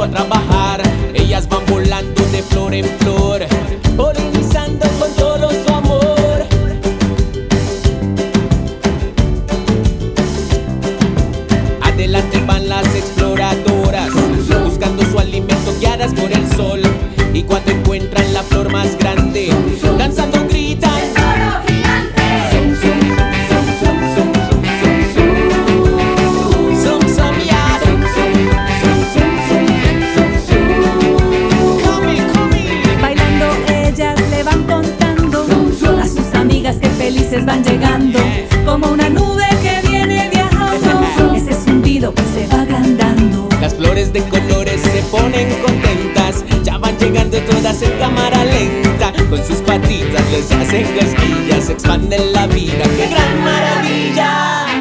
a trabajar. Ellas van volando de flor en flor, polinizando con todo su amor. Adelante van las exploradoras, buscando su alimento guiadas por el sol. Y cuando encuentran la flor más grande, danzando gritan: que felices van llegando, como una nube que viene viajando. Ese zumbido que se va agrandando. Las flores de colores se ponen contentas, ya van llegando todas en cámara lenta. Con sus patitas les hacen cosquillas, expanden la vida, ¡qué gran maravilla!